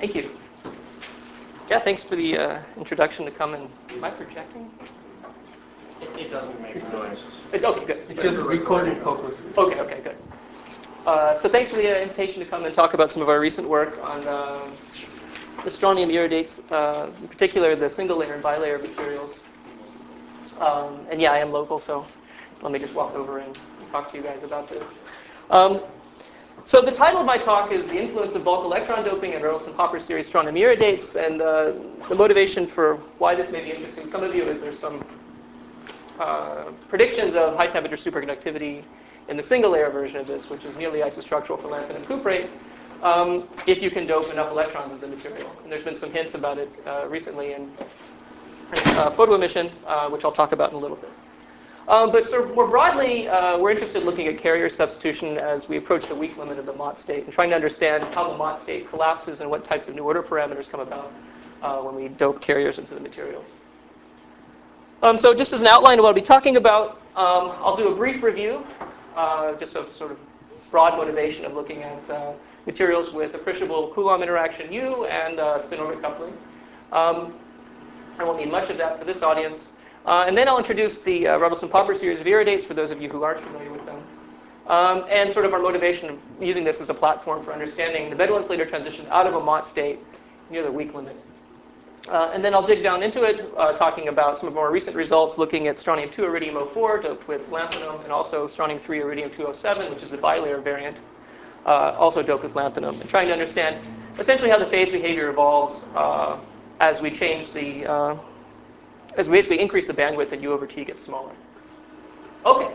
Thank you. Yeah, thanks for the introduction to come and. Am I projecting? It doesn't make noises. Okay, good. It's just recording purposes. Okay, good. So thanks for the invitation to come and talk about some of our recent work on the strontium iridates, in particular the single layer and bilayer materials. And yeah, I am local, so let me just walk over and talk to you guys about this. So the title of my talk is The Influence of Bulk Electron Doping and Rellison-Popper Series Strontium Iridates, and the motivation for why this may be interesting to some of you is there's some predictions of high temperature superconductivity in the single layer version of this, which is nearly isostructural for lanthanum cuprate, if you can dope enough electrons of the material. And there's been some hints about it recently in photo emission, which I'll talk about in a little bit. But sort of more broadly, we're interested in looking at carrier substitution as we approach the weak limit of the Mott state and trying to understand how the Mott state collapses and what types of new order parameters come about when we dope carriers into the materials. So just as an outline of what I'll be talking about, I'll do a brief review, just of sort of broad motivation of looking at materials with appreciable Coulomb interaction U and spin-orbit coupling. I won't need much of that for this audience. And then I'll introduce the Rellison-Popper series of iridates for those of you who aren't familiar with them. And sort of our motivation of using this as a platform for understanding the metal insulator transition out of a Mott state near the weak limit. And then I'll dig down into it, talking about some of our recent results, looking at strontium-2 iridium-04 doped with lanthanum, and also strontium-3 iridium-207, which is a bilayer variant, also doped with lanthanum, and trying to understand essentially how the phase behavior evolves as we change the as we basically increase the bandwidth that U over T gets smaller. Okay.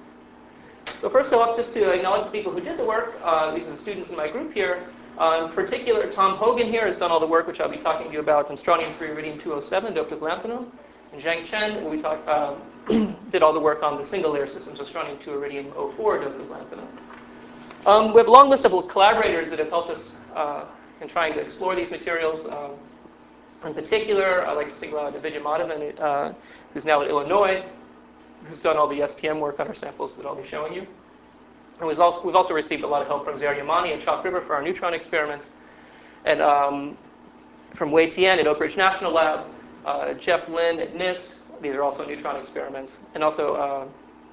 So first off, just to acknowledge the people who did the work, these are the students in my group here. In particular, Tom Hogan here has done all the work which I'll be talking to you about in strontium-3 iridium-207 doped with lanthanum. And Zhang Chen did all the work on the single layer systems of strontium-2 iridium-04 doped with lanthanum. We have a long list of collaborators that have helped us in trying to explore these materials. In particular, I'd like to single out Vijay Madhavan, who's now at Illinois, who's done all the STM work on our samples that I'll be showing you. And we've also received a lot of help from Zair Yamani at Chalk River for our neutron experiments, and from Wei Tian at Oak Ridge National Lab, Jeff Lin at NIST. These are also neutron experiments, and also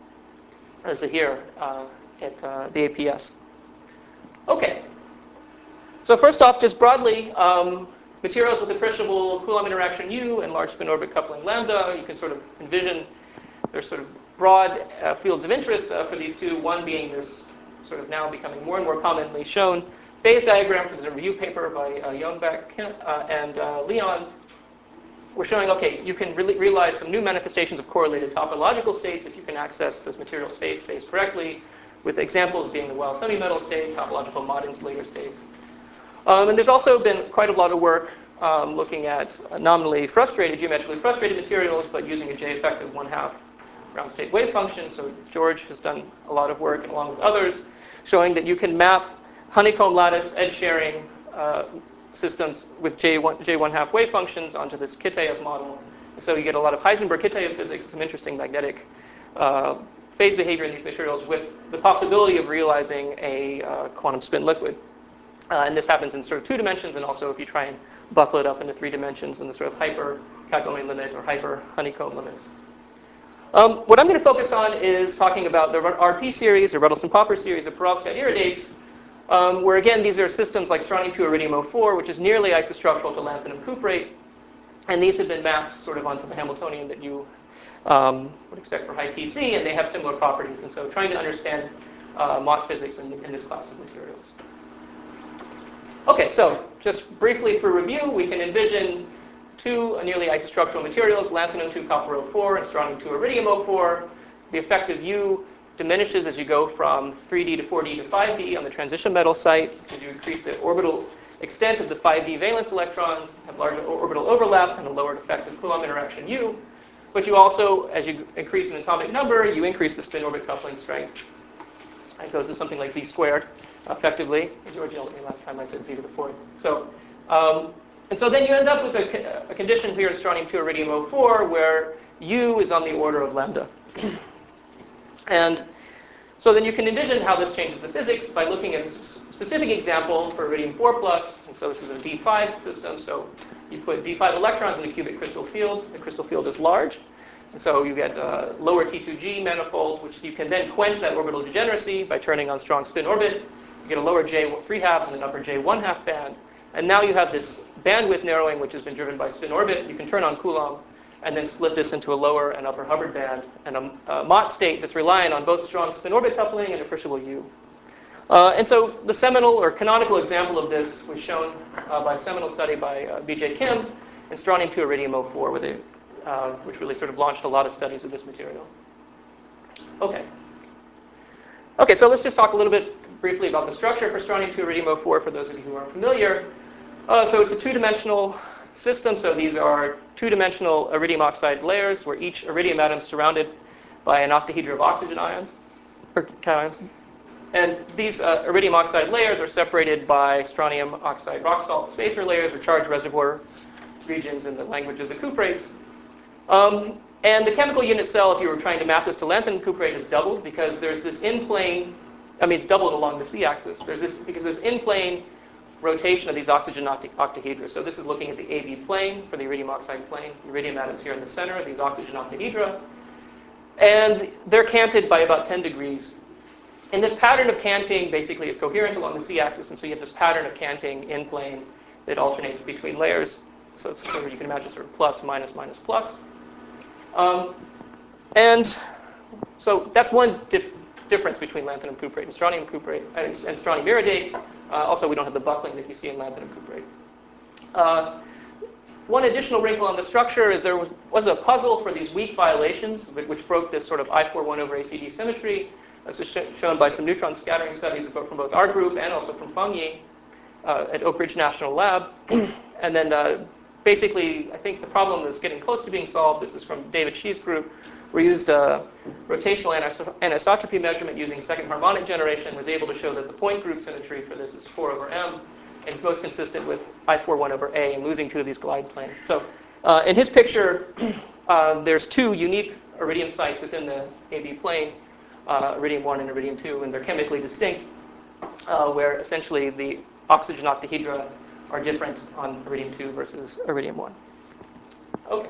Zahir at the APS. Okay. So first off, just broadly, materials with appreciable Coulomb interaction U and large spin orbit coupling lambda, you can sort of envision there's sort of broad fields of interest for these two, one being this sort of now becoming more and more commonly shown phase diagram from the review paper by Youngbeck and Leon. We're showing, okay, you can realize some new manifestations of correlated topological states if you can access this material's phase space correctly, with examples being the Weil semimetal state, topological Mott insulator states. And there's also been quite a lot of work looking at nominally frustrated, geometrically frustrated materials, but using a J-effective 1/2 ground state wave function. So George has done a lot of work, and along with others, showing that you can map honeycomb lattice edge sharing systems with J1/2 wave functions onto this Kitaev model. And so you get a lot of Heisenberg-Kitaev physics and some interesting magnetic phase behavior in these materials with the possibility of realizing a quantum spin liquid. And this happens in sort of 2 dimensions, and also if you try and buckle it up into 3 dimensions in the sort of hyper Kagome limit or hyper honeycomb limits. What I'm going to focus on is talking about the RP series, or Rellison-Popper series of perovskite iridates, where again these are systems like strontium-2 iridium-04, which is nearly isostructural to lanthanum cuprate, and these have been mapped sort of onto the Hamiltonian that you would expect for high TC, and they have similar properties. And so trying to understand Mott physics in this class of materials. Okay, so just briefly for review, we can envision 2 nearly isostructural materials, lanthanum-2 copper-04 and strontium-2 iridium-04. The effective U diminishes as you go from 3D to 4D to 5D on the transition metal site, as you increase the orbital extent of the 5D valence electrons, have larger orbital overlap, and a lowered effective Coulomb interaction U. But you also, as you increase in atomic number, you increase the spin-orbit coupling strength. It goes to something like Z squared. Effectively, George yelled at me last time I said Z to the 4th. So, and so then you end up with a condition here in strontium-2 iridium-04 where U is on the order of lambda. And So then you can envision how this changes the physics by looking at a specific example for iridium 4+. And so this is a D5 system. So you put D5 electrons in a cubic crystal field. The crystal field is large. And so you get a lower T2G manifold, which you can then quench that orbital degeneracy by turning on strong spin orbit. You get a lower J3/2 and an upper J1/2 band. And now you have this bandwidth narrowing, which has been driven by spin orbit. You can turn on Coulomb and then split this into a lower and upper Hubbard band and a Mott state that's reliant on both strong spin orbit coupling and appreciable U. And so the seminal or canonical example of this was shown by a seminal study by B.J. Kim in strontium-2 iridium-04, which really sort of launched a lot of studies of this material. Okay, so let's just talk a little bit briefly about the structure for strontium-2 iridium-04 for those of you who aren't familiar. So it's a two-dimensional system. So these are two-dimensional iridium oxide layers where each iridium atom is surrounded by an octahedra of oxygen ions, or cations. And these iridium oxide layers are separated by strontium oxide rock salt spacer layers, or charged reservoir regions in the language of the cuprates. And the chemical unit cell, if you were trying to map this to lanthanum cuprate, is doubled because there's this in-plane, it's doubled along the z-axis. Because there's in-plane rotation of these oxygen octahedra. So this is looking at the AB plane for the iridium oxide plane. The iridium atoms here in the center of these oxygen octahedra. And they're canted by about 10 degrees. And this pattern of canting basically is coherent along the z-axis. And so you have this pattern of canting in plane that alternates between layers. So it's sort of, you can imagine sort of plus, minus, minus, plus. And so that's one difference between lanthanum cuprate and strontium cuprate and strontium iridate. Also, we don't have the buckling that you see in lanthanum cuprate. One additional wrinkle on the structure is there was a puzzle for these weak violations, which broke this sort of I41 over ACD symmetry. This is shown by some neutron scattering studies from both our group and also from Feng Yi at Oak Ridge National Lab. And then basically, I think the problem is getting close to being solved. This is from David Shee's group. We used rotational anisotropy measurement using second harmonic generation, was able to show that the point group symmetry for this is 4 over m, and it's most consistent with I41 over A and losing 2 of these glide planes. So in his picture, there's 2 unique iridium sites within the AB plane, iridium 1 and iridium 2, and they're chemically distinct, where essentially the oxygen octahedra are different on iridium 2 versus iridium 1. Okay.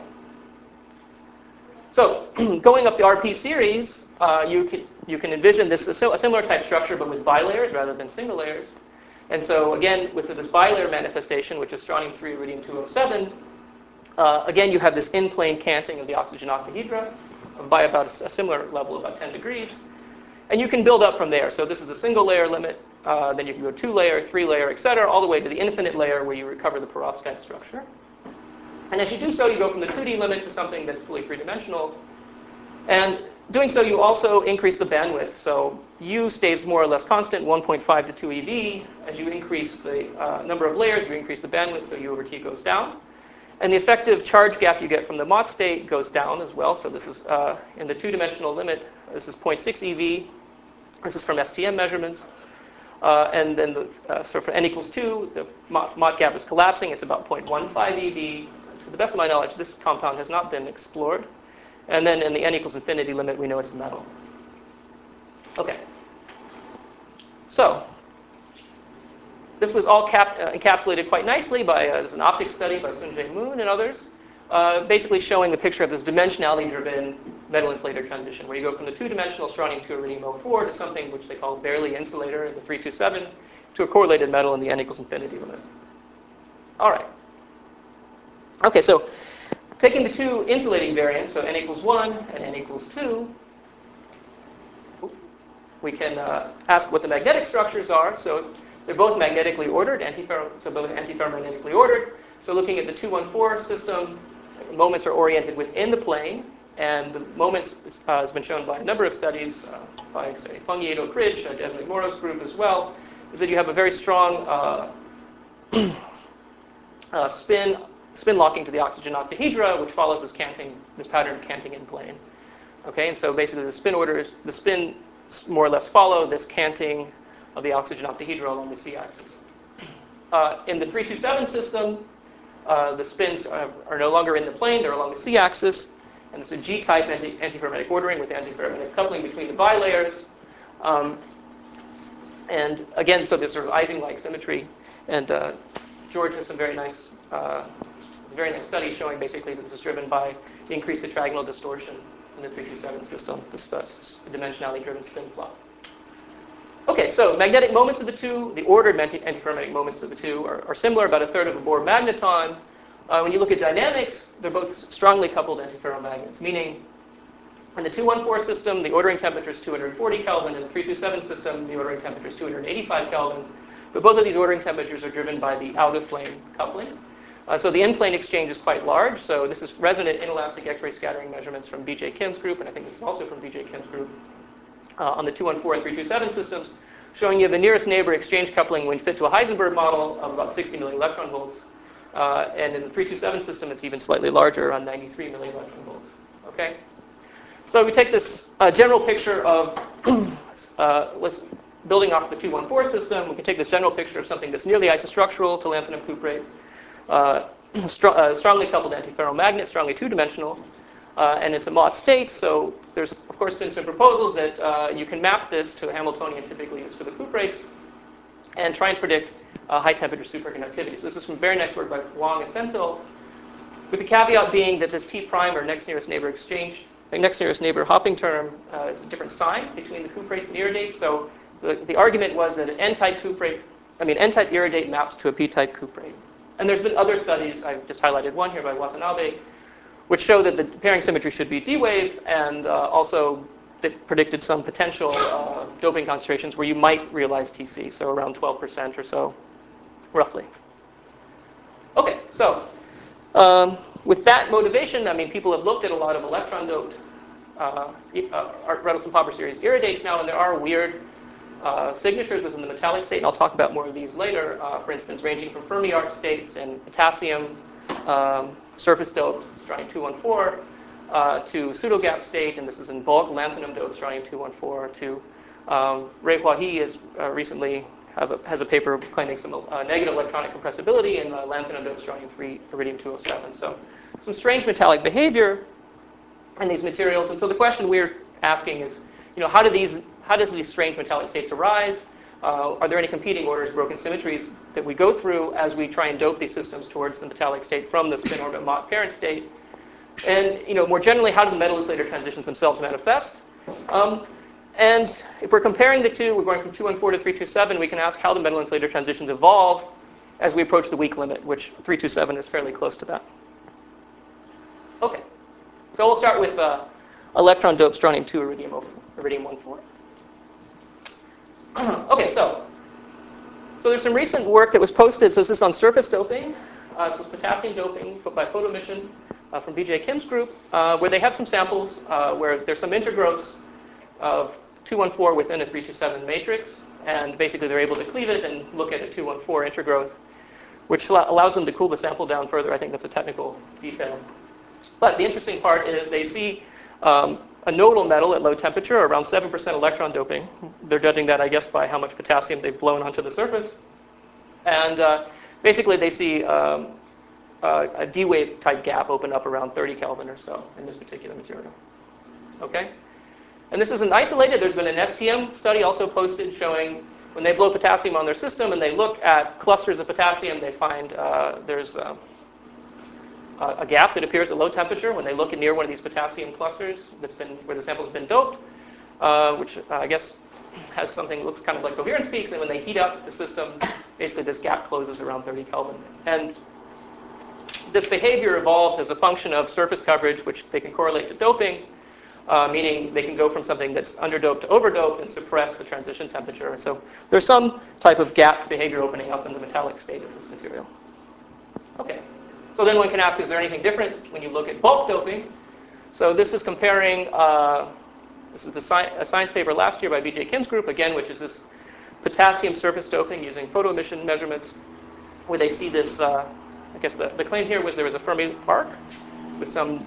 So going up the RP series, you can envision this a similar type structure, but with bilayers rather than single layers. And so again, with this bilayer manifestation, which is strontium-3 iridium-207, again, you have this in-plane canting of the oxygen octahedra by about a similar level, about 10 degrees. And you can build up from there. So this is a single layer limit. Then you can go 2-layer, 3-layer, et cetera, all the way to the infinite layer where you recover the perovskite structure. And as you do so, you go from the 2D limit to something that's fully three-dimensional. And doing so, you also increase the bandwidth. So U stays more or less constant, 1.5 to 2 eV. As you increase the number of layers, you increase the bandwidth, so U over T goes down. And the effective charge gap you get from the Mott state goes down as well. So this is in the 2-dimensional limit. This is 0.6 eV. This is from STM measurements. And then so for n equals 2, the Mott gap is collapsing. It's about 0.15 eV. To the best of my knowledge, this compound has not been explored. And then in the n equals infinity limit, we know it's metal. Okay. So this was all encapsulated quite nicely by there's an optics study by Sun-Jae Moon and others, basically showing a picture of this dimensionality-driven metal insulator transition, where you go from the 2-dimensional strontium-2 iridium-04 to something which they call barely insulator in the 327 to a correlated metal in the n equals infinity limit. All right. Okay, so taking the 2 insulating variants, so n equals 1 and n equals 2, we can ask what the magnetic structures are. So they're both magnetically ordered, so both antiferromagnetically ordered. So looking at the 214 system, moments are oriented within the plane, and the moments has been shown by a number of studies by, say, Feng Yi at Oak Ridge, Desmond Morrow's group as well, is that you have a very strong spin locking to the oxygen octahedra, which follows this pattern of canting in plane. Okay, and so basically the spin more or less follow this canting of the oxygen octahedra along the c-axis. In the 327 system, the spins are no longer in the plane, they're along the c-axis, and it's a G-type antiferrometic ordering with antiferrometic coupling between the bilayers. And again, so there's sort of Ising-like symmetry. And George has some very nice study showing basically that this is driven by the increased tetragonal distortion in the 327 system, this dimensionality-driven spin plot. Okay, so magnetic moments of the two, the ordered antiferromagnetic moments of the two are similar, about a third of a Bohr magneton. When you look at dynamics, they're both strongly coupled antiferromagnets, meaning in the 214 system, the ordering temperature is 240 Kelvin. In the 327 system, the ordering temperature is 285 Kelvin. But both of these ordering temperatures are driven by the out-of-plane coupling. So the in-plane exchange is quite large. So this is resonant inelastic X-ray scattering measurements from B.J. Kim's group, and I think this is also from B.J. Kim's group, on the 214 and 327 systems, showing you the nearest neighbor exchange coupling when fit to a Heisenberg model of about 60 million electron volts. And in the 327 system, it's even slightly larger, around 93 million electron volts. Okay? So we take this general picture of, building off the 214 system, we can take this general picture of something that's nearly isostructural to lanthanum cuprate, strongly coupled antiferromagnet, strongly two-dimensional, and it's a Mott state. So there's, of course, been some proposals that you can map this to a Hamiltonian typically used for the cuprates and try and predict high-temperature superconductivity. So this is some very nice work by Wang and Senthil, with the caveat being that this T prime, or next nearest neighbor exchange, next nearest neighbor hopping term, is a different sign between the cuprates and iridates. So the argument was that an N-type N-type iridate maps to a P-type cuprate. And there's been other studies, I've just highlighted one here by Watanabe, which show that the pairing symmetry should be D-wave, and also that predicted some potential doping concentrations where you might realize TC, so around 12% or so, roughly. Okay, so with that motivation, people have looked at a lot of electron-doped Reynoldson-Popper series iridates now, and there are weird signatures within the metallic state, and I'll talk about more of these later, for instance, ranging from Fermi arc states and potassium surface-doped strontium-214 to pseudo-gap state, and this is in bulk lanthanum-doped strontium-214 to Ray Hua-He is recently has a paper claiming some negative electronic compressibility in lanthanum-doped strontium-3 iridium-207. So some strange metallic behavior in these materials, and so the question we're asking is, how does these strange metallic states arise? Are there any competing orders, broken symmetries that we go through as we try and dope these systems towards the metallic state from the spin orbit Mott parent state? And more generally, how do the metal insulator transitions themselves manifest? And if we're comparing the two, we're going from 214 to 327, we can ask how the metal insulator transitions evolve as we approach the weak limit, which 327 is fairly close to that. Okay, so we'll start with electron-doped strontium-2 iridium-14. Okay, so there's some recent work that was posted. So this is on surface doping. So it's potassium doping by photoemission from B.J. Kim's group, where they have some samples where there's some intergrowths of 214 within a 327 matrix, and basically they're able to cleave it and look at a 214 intergrowth, which allows them to cool the sample down further. I think that's a technical detail. But the interesting part is they see a nodal metal at low temperature, around 7% electron doping. They're judging that, I guess, by how much potassium they've blown onto the surface. And basically they see a D-wave type gap open up around 30 Kelvin or so in this particular material. Okay? And this isn't isolated. There's been an STM study also posted showing when they blow potassium on their system and they look at clusters of potassium, they find there's a gap that appears at low temperature when they look at near one of these potassium clusters where the sample's been doped, which I guess has something that looks kind of like coherence peaks. And when they heat up the system, basically this gap closes around 30 Kelvin. And this behavior evolves as a function of surface coverage, which they can correlate to doping, meaning they can go from something that's underdoped to overdoped and suppress the transition temperature. And so there's some type of gapped behavior opening up in the metallic state of this material. Okay. So then one can ask, is there anything different when you look at bulk doping? So this is comparing, this is a science paper last year by B.J. Kim's group, again, which is this potassium surface doping using photoemission measurements, where they see this, I guess the claim here was there was a Fermi arc with some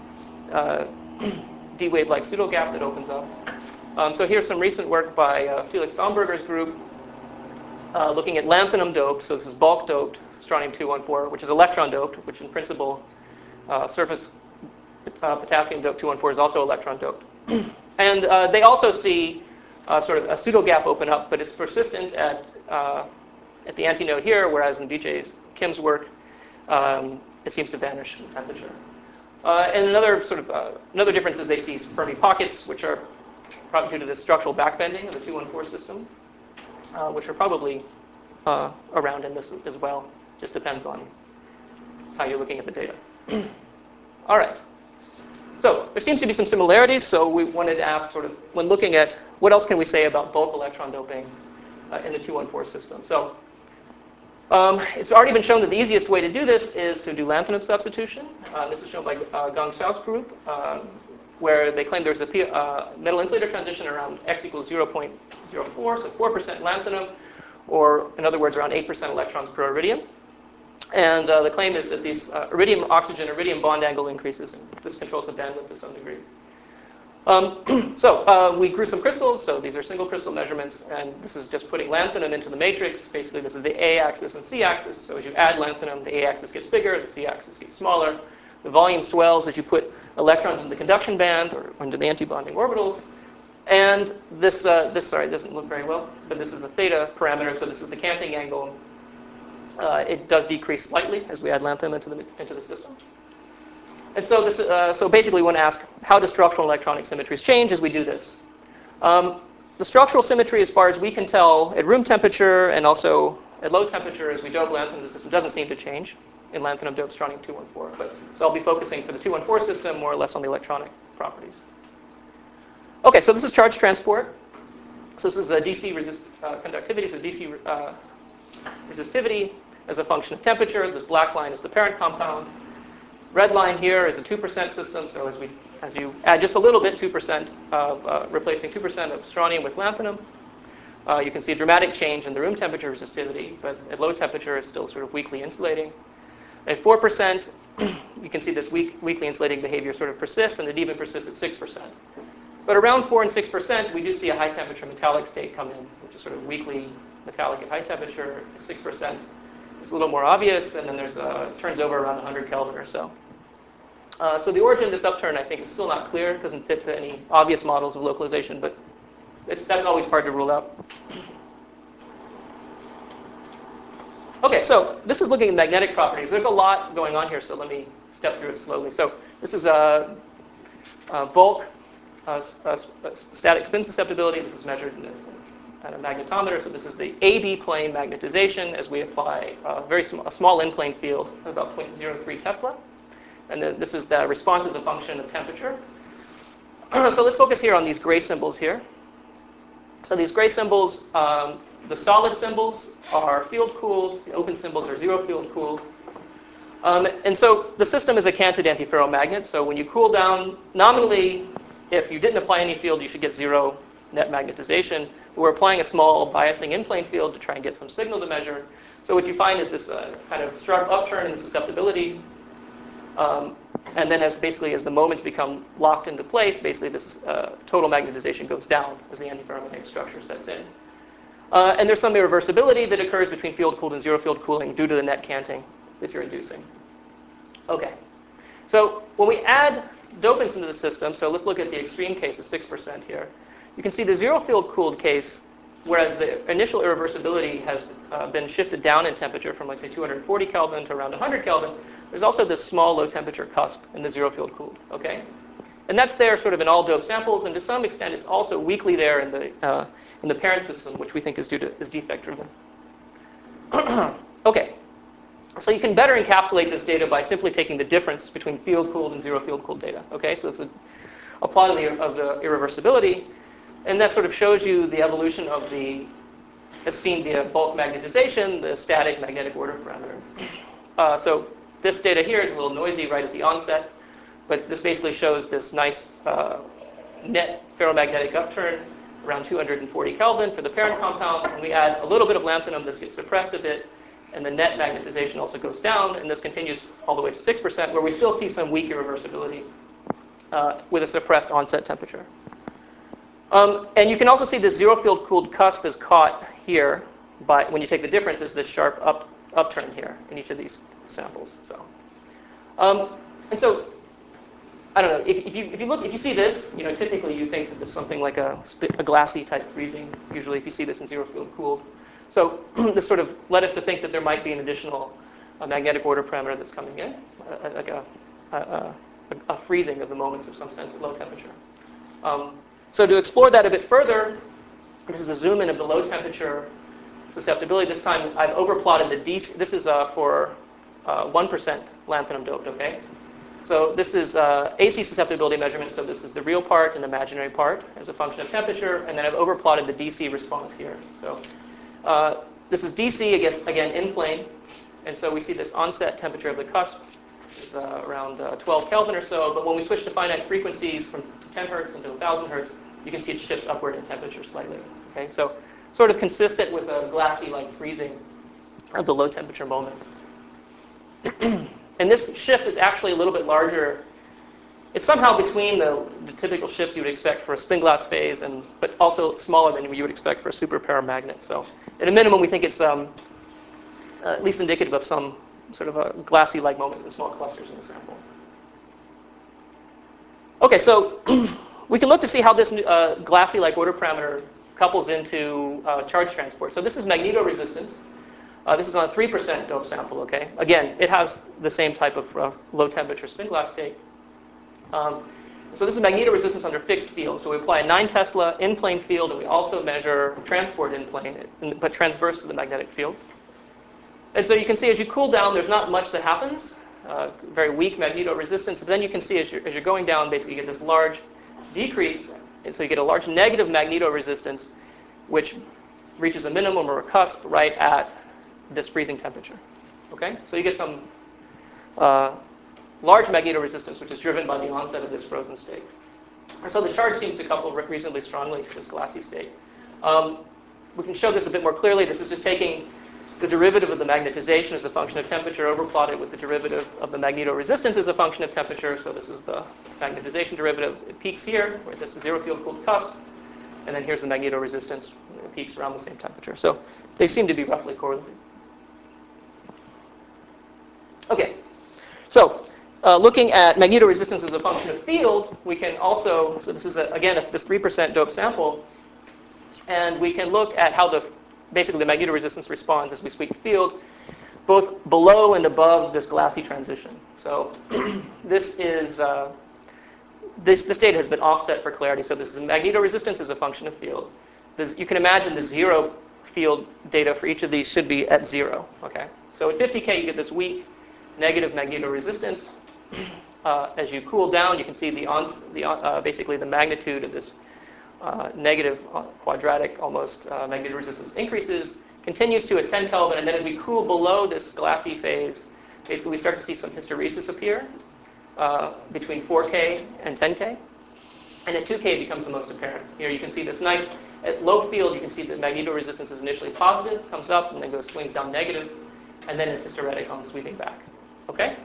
D-wave-like pseudo-gap that opens up. So here's some recent work by Felix Baumberger's group looking at lanthanum-doped, so this is bulk-doped strontium-214, which is electron-doped, which in principle, surface potassium-doped 214 is also electron-doped. And they also see sort of a pseudo gap open up, but it's persistent at the antinode here, whereas in BJ Kim's work, it seems to vanish with temperature. And another difference is they see Fermi pockets, which are probably due to the structural backbending of the 214 system, which are probably around in this as well. Just depends on how you're looking at the data. All right. So there seems to be some similarities, so we wanted to ask sort of, when looking at what else can we say about bulk electron doping in the 214 system. So it's already been shown that the easiest way to do this is to do lanthanum substitution. This is shown by Gang Xiao's group, where they claim there's a metal insulator transition around x equals 0.04, so 4% lanthanum, or in other words, around 8% electrons per iridium. And the claim is that these iridium-oxygen-iridium bond angle increases, and this controls the bandwidth to some degree. We grew some crystals, so these are single crystal measurements, and this is just putting lanthanum into the matrix. Basically, this is the A-axis and C-axis, so as you add lanthanum, the A-axis gets bigger, the C-axis gets smaller. The volume swells as you put electrons in the conduction band or into the antibonding orbitals. And this doesn't look very well, but this is the theta parameter, so this is the Canting angle. It does decrease slightly as we add lanthanum into the system. And so so basically we want to ask, how do structural electronic symmetries change as we do this? The structural symmetry, as far as we can tell, at room temperature and also at low temperature as we dope lanthanum, the system doesn't seem to change in lanthanum doped strontium-214. So I'll be focusing for the 214 system more or less on the electronic properties. Okay, so this is charge transport. So this is a DC conductivity, so DC resistivity as a function of temperature. This black line is the parent compound. Red line here is a 2% system, so as you add just a little bit, 2% of replacing 2% of strontium with lanthanum, you can see a dramatic change in the room temperature resistivity, but at low temperature it's still sort of weakly insulating. At 4%, you can see this weakly insulating behavior sort of persists, and it even persists at 6%. But around 4 and 6%, we do see a high temperature metallic state come in, which is sort of weakly metallic at high temperature. At 6%, it's a little more obvious, and then there's turns over around 100 Kelvin or so. So the origin of this upturn, I think, is still not clear. It doesn't fit to any obvious models of localization, but that's always hard to rule out. Okay, so this is looking at magnetic properties. There's a lot going on here, so let me step through it slowly. So this is a bulk static spin susceptibility. This is measured at a magnetometer. So this is the AB plane magnetization as we apply a small in-plane field of about 0.03 Tesla. And then this is the response as a function of temperature. So let's focus here on these gray symbols here. So these gray symbols, the solid symbols are field-cooled. The open symbols are zero field-cooled. And so the system is a canted antiferromagnet. So when you cool down, nominally, if you didn't apply any field, you should get zero net magnetization. We're applying a small biasing in-plane field to try and get some signal to measure. So what you find is this kind of sharp upturn in the susceptibility. And then as the moments become locked into place, basically this total magnetization goes down as the antiferromagnetic structure sets in. And there's some irreversibility that occurs between field-cooled and zero-field cooling due to the net canting that you're inducing. Okay. So when we add dopants into the system, so let's look at the extreme case of 6% here. You can see the zero-field cooled case, whereas the initial irreversibility has been shifted down in temperature from, let's say, 240 Kelvin to around 100 Kelvin. There's also this small low-temperature cusp in the zero-field cooled, okay? And that's there sort of in all dope samples, and to some extent it's also weakly there in the parent system, which we think is defect-driven. Okay, so you can better encapsulate this data by simply taking the difference between field-cooled and zero-field cooled data, okay? So it's a plot of the irreversibility, and that sort of shows you the evolution of as seen via bulk magnetization, the static magnetic order parameter. So this data here is a little noisy right at the onset, but this basically shows this nice net ferromagnetic upturn around 240 Kelvin for the parent compound. When we add a little bit of lanthanum, this gets suppressed a bit, and the net magnetization also goes down, and this continues all the way to 6%, where we still see some weak irreversibility with a suppressed onset temperature. And you can also see the zero-field cooled cusp is caught here when you take the difference, is this sharp upturn here in each of these samples. So, and so I don't know, if you see this, typically you think that this is something like a glassy type freezing, usually if you see this in zero field cooled. So this sort of led us to think that there might be an additional magnetic order parameter that's coming in, like a freezing of the moments of some sense at low temperature. So to explore that a bit further, this is a zoom in of the low temperature susceptibility. This time I've overplotted the DC. This is for 1% lanthanum doped, okay? So this is AC susceptibility measurement. So this is the real part and imaginary part as a function of temperature. And then I've overplotted the DC response here. So this is DC, I guess, again, in plane. And so we see this onset temperature of the cusp is around 12 Kelvin or so. But when we switch to finite frequencies to 10 hertz and to 1,000 hertz, you can see it shifts upward in temperature slightly. Okay, so sort of consistent with a glassy-like freezing of the low temperature moments. And this shift is actually a little bit larger. It's somehow between the typical shifts you would expect for a spin glass phase, but also smaller than you would expect for a super paramagnet. So at a minimum, we think it's at least indicative of some sort of a glassy-like moments in small clusters in the sample. Okay, so we can look to see how this glassy-like order parameter couples into charge transport. So this is magnetoresistance. This is on a 3% dope sample, okay? Again, it has the same type of low temperature spin glass state. So this is magnetoresistance under fixed field. So we apply a 9 Tesla in-plane field, and we also measure transport in plane, but transverse to the magnetic field. And so you can see as you cool down, there's not much that happens. Very weak magnetoresistance. But then you can see as you're going down, basically you get this large decrease. And so you get a large negative magnetoresistance, which reaches a minimum or a cusp right at this freezing temperature. Okay? So you get some large magnetoresistance, which is driven by the onset of this frozen state. And so the charge seems to couple reasonably strongly to this glassy state. We can show this a bit more clearly. This is just taking the derivative of the magnetization as a function of temperature, overplotted with the derivative of the magnetoresistance as a function of temperature. So this is the magnetization derivative. It peaks here, where this is zero field cooled cusp. And then here's the magnetoresistance. It peaks around the same temperature. So they seem to be roughly correlated. Okay, so looking at magnetoresistance as a function of field, we can also, so this is, again, this 3% dope sample, and we can look at how basically the magnetoresistance responds as we sweep field, both below and above this glassy transition. So this is, this data has been offset for clarity. So this is magnetoresistance as a function of field. You can imagine the zero field data for each of these should be at 0. Okay, so at 50K, you get this weak negative magnetoresistance. As you cool down, you can see basically the magnitude of this negative quadratic almost magnetoresistance increases, continues to at 10 Kelvin, and then as we cool below this glassy phase, basically we start to see some hysteresis appear between 4K and 10K. And at 2K it becomes the most apparent. Here you can see this nice, at low field you can see that magnetoresistance is initially positive, comes up, and then swings down negative, and then is hysteretic on sweeping back. Okay?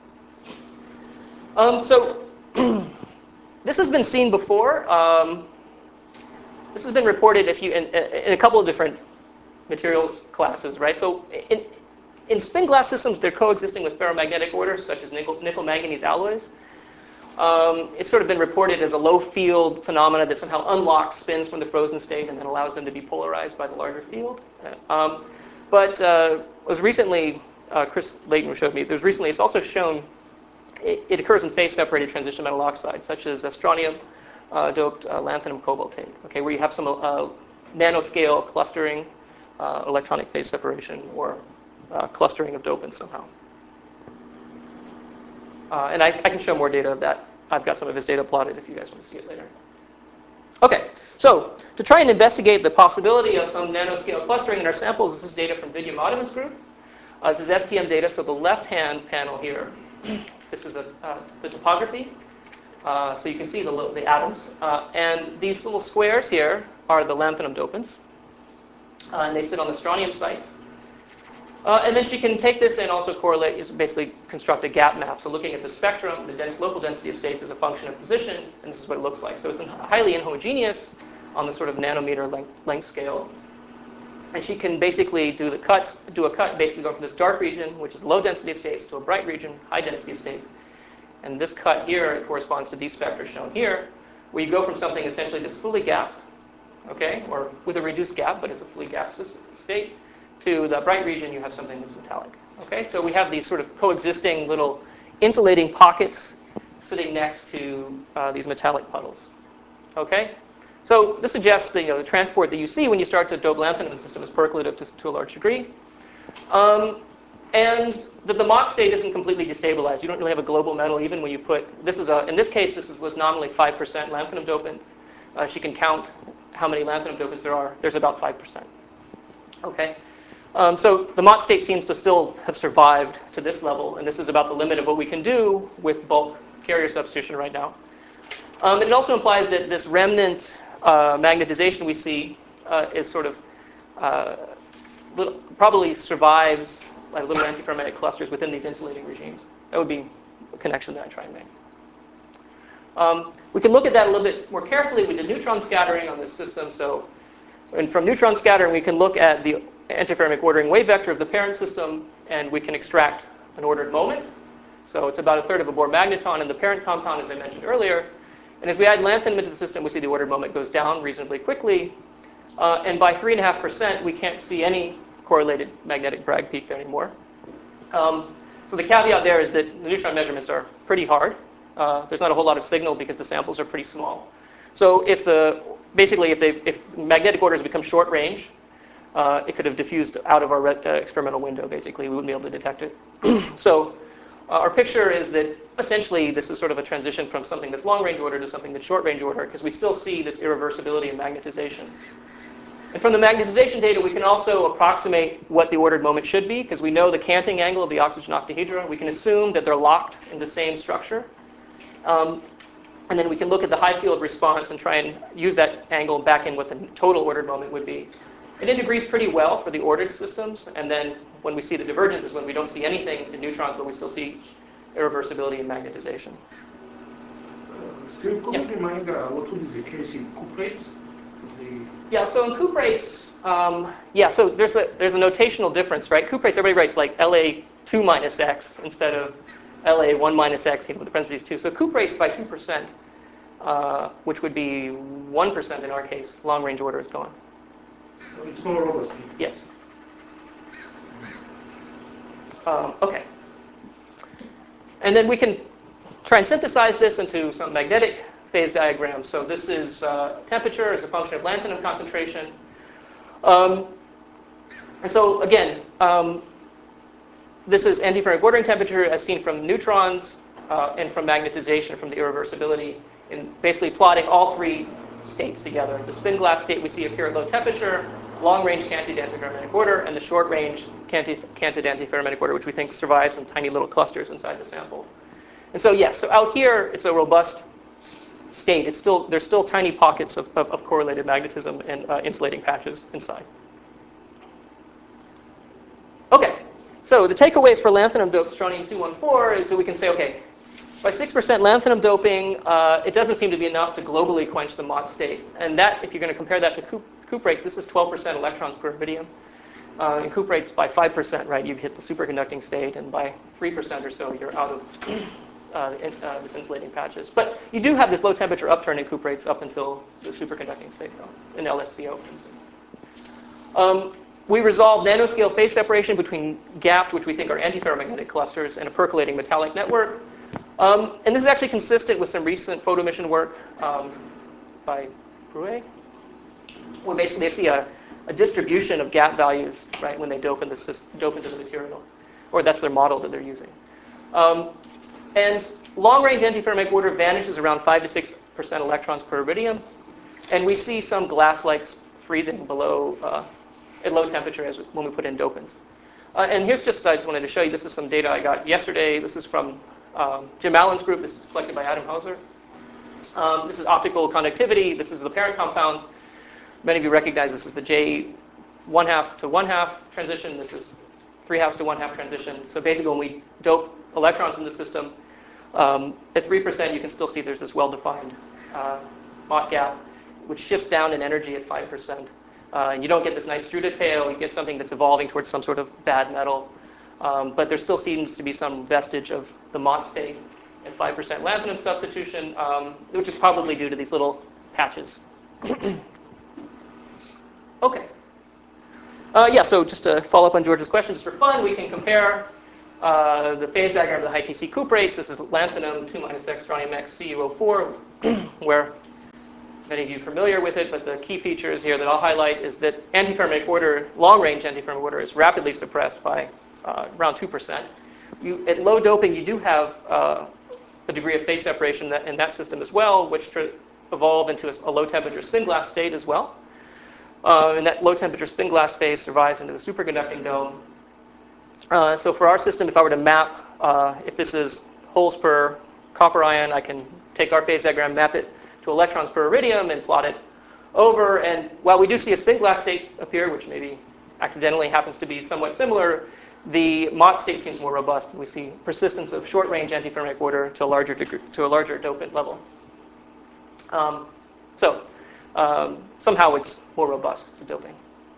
So this has been seen before. This has been reported in a couple of different materials classes, right? So in spin glass systems, they're coexisting with ferromagnetic orders, such as nickel manganese alloys. It's sort of been reported as a low field phenomena that somehow unlocks spins from the frozen state and then allows them to be polarized by the larger field. But was recently, Chris Layton showed me, it's also shown it occurs in phase-separated transition metal oxides, such as strontium-doped lanthanum cobaltate, okay, where you have some nanoscale clustering, electronic phase separation, or clustering of dopants somehow. And I can show more data of that. I've got some of his data plotted if you guys want to see it later. Okay, so to try and investigate the possibility of some nanoscale clustering in our samples, this is data from Vidya Madhavan's group. This is STM data, so the left-hand panel here, this is the topography. So you can see the atoms. And these little squares here are the lanthanum dopants. And they sit on the strontium sites. And then she can take this and also correlate, basically construct a gap map. So looking at the spectrum, the local density of states is a function of position, and this is what it looks like. So it's highly inhomogeneous on the sort of nanometer length scale. And she can basically do a cut, basically go from this dark region, which is low density of states, to a bright region, high density of states. And this cut here corresponds to these spectra shown here, where you go from something essentially that's fully gapped, okay, or with a reduced gap, but it's a fully gapped state, to the bright region, you have something that's metallic. Okay, so we have these sort of coexisting little insulating pockets sitting next to these metallic puddles. Okay, so this suggests that the transport that you see when you start to dope lanthanum in the system is percolative to a large degree. And that the Mott state isn't completely destabilized. You don't really have a global metal even when you put, in this case, was nominally 5% lanthanum dopant. She can count how many lanthanum dopants there are. There's about 5%. Okay, so the Mott state seems to still have survived to this level, and this is about the limit of what we can do with bulk carrier substitution right now. It also implies that this remnant magnetization we see is sort of probably survives like little antiferrometric clusters within these insulating regimes. That would be a connection that I try and make. We can look at that a little bit more carefully. We did neutron scattering on this system. And from neutron scattering, we can look at the antiferrometric ordering wave vector of the parent system, and we can extract an ordered moment. So it's about a third of a Bohr magneton in the parent compound, as I mentioned earlier. And as we add lanthanum into the system, we see the ordered moment goes down reasonably quickly. And by 3.5%, we can't see any correlated magnetic Bragg peak there anymore. So the caveat there is that the neutron measurements are pretty hard. There's not a whole lot of signal because the samples are pretty small. So if magnetic orders become short range, it could have diffused out of our experimental window, basically. We wouldn't be able to detect it. So our picture is that essentially this is sort of a transition from something that's long range order to something that's short range order, because we still see this irreversibility in magnetization. And from the magnetization data, we can also approximate what the ordered moment should be, because we know the canting angle of the oxygen octahedra. We can assume that they're locked in the same structure. And then we can look at the high field response and try and use that angle back in what the total ordered moment would be. It integrates pretty well for the ordered systems. And then when we see the divergence is when we don't see anything in neutrons, but we still see irreversibility in magnetization. Steve, could you remind what would be the case in cuprates? Yeah, so in cuprates, so there's a notational difference, right? Cuprates, everybody writes like La2 minus X instead of La1 minus X, with the parentheses 2. So cuprates by 2%, which would be 1% in our case, long range order is gone. So it's more robust. Yes. Okay. And then we can try and synthesize this into some magnetic phase diagram. So this is temperature as a function of lanthanum concentration. And so again, this is antiferrometric ordering temperature as seen from neutrons and from magnetization from the irreversibility, in basically plotting all three states together. The spin glass state we see appear at low temperature, long-range canted antiferrometric order, and the short-range canted antiferrometric order, which we think survives in tiny little clusters inside the sample. And so yes, so out here it's a robust state. There's still tiny pockets of correlated magnetism and insulating patches inside. Okay, so the takeaways for lanthanum doped strontium-214 is that we can say, okay, by 6% lanthanum doping, it doesn't seem to be enough to globally quench the Mott state. And that, if you're going to compare that to cuprates, this is 12% electrons per iridium. In cuprates, by 5%, right, you've hit the superconducting state, and by 3% or so, you're out of this insulating patches. But you do have this low temperature upturn in cuprates up until the superconducting state, though, in LSCO, for instance. We resolved nanoscale phase separation between gapped, which we think are antiferromagnetic clusters, and a percolating metallic network. And this is actually consistent with some recent photo emission work by Brouet, where basically they see a distribution of gap values, right, when they dope into the material, or that's their model that they're using. And long-range antiferromagnetic order vanishes around 5 to 6% electrons per iridium, and we see some glass-like freezing below at low temperature when we put in dopants. And here's I just wanted to show you, this is some data I got yesterday. This is from Jim Allen's group. This is collected by Adam Hauser. This is optical conductivity. This is the parent compound. Many of you recognize this is the J 1/2 to 1/2 transition. This is 3/2 to 1/2 transition. So basically when we dope electrons in the system, at 3% you can still see there's this well-defined Mott gap, which shifts down in energy at 5%. And you don't get this nice Struda tail. You get something that's evolving towards some sort of bad metal. But there still seems to be some vestige of the Mott state. at 5% lanthanum substitution, which is probably due to these little patches. Okay. Yeah, so just to follow up on George's question, just for fun, we can compare the phase diagram of the high TC cuprates. This is lanthanum 2-X, strontium X, CuO4, where many of you are familiar with it, but the key features here that I'll highlight is that antiferromagnetic order, long-range antiferromagnetic order, is rapidly suppressed by around 2%. At low doping, you do have a degree of phase separation in that system as well, which evolve into a low-temperature spin glass state as well. And that low-temperature spin glass phase survives into the superconducting dome. So for our system, if I were to map, if this is holes per copper ion, I can take our phase diagram, map it to electrons per iridium, and plot it over. And while we do see a spin glass state appear, which maybe accidentally happens to be somewhat similar, the Mott state seems more robust. We see persistence of short-range antiferromagnetic order to a larger degree, to a larger dopant level. Somehow it's more robust to doping.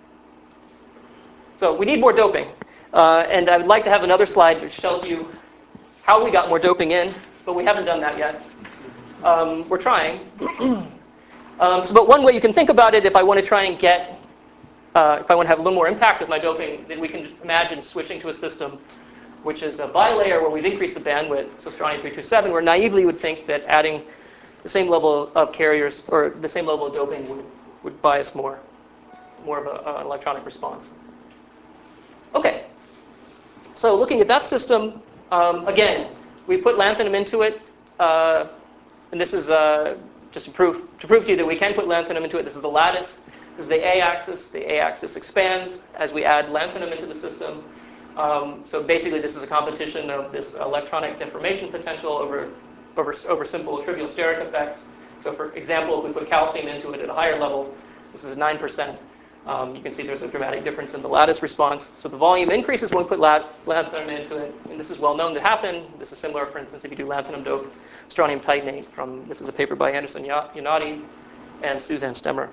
So we need more doping. And I would like to have another slide which tells you how we got more doping in, but we haven't done that yet. We're trying. But one way you can think about it, if I want to try and get, if I want to have a little more impact with my doping, then we can imagine switching to a system which is a bilayer where we've increased the bandwidth, so strontium-327, where naively would think that adding the same level of carriers, or the same level of doping would bias more of an electronic response. Okay, so looking at that system, again, we put lanthanum into it, and this is just to prove to you that we can put lanthanum into it. This is the lattice. This is the A-axis. The A-axis expands as we add lanthanum into the system. So basically, this is a competition of this electronic deformation potential over simple trivial steric effects. So for example, if we put calcium into it at a higher level, this is at 9%, you can see there's a dramatic difference in the lattice response. So the volume increases when we put lanthanum into it, and this is well known to happen. This is similar, for instance, if you do lanthanum dope strontium titanate from, this is a paper by Anderson Yanati and Suzanne Stemmer.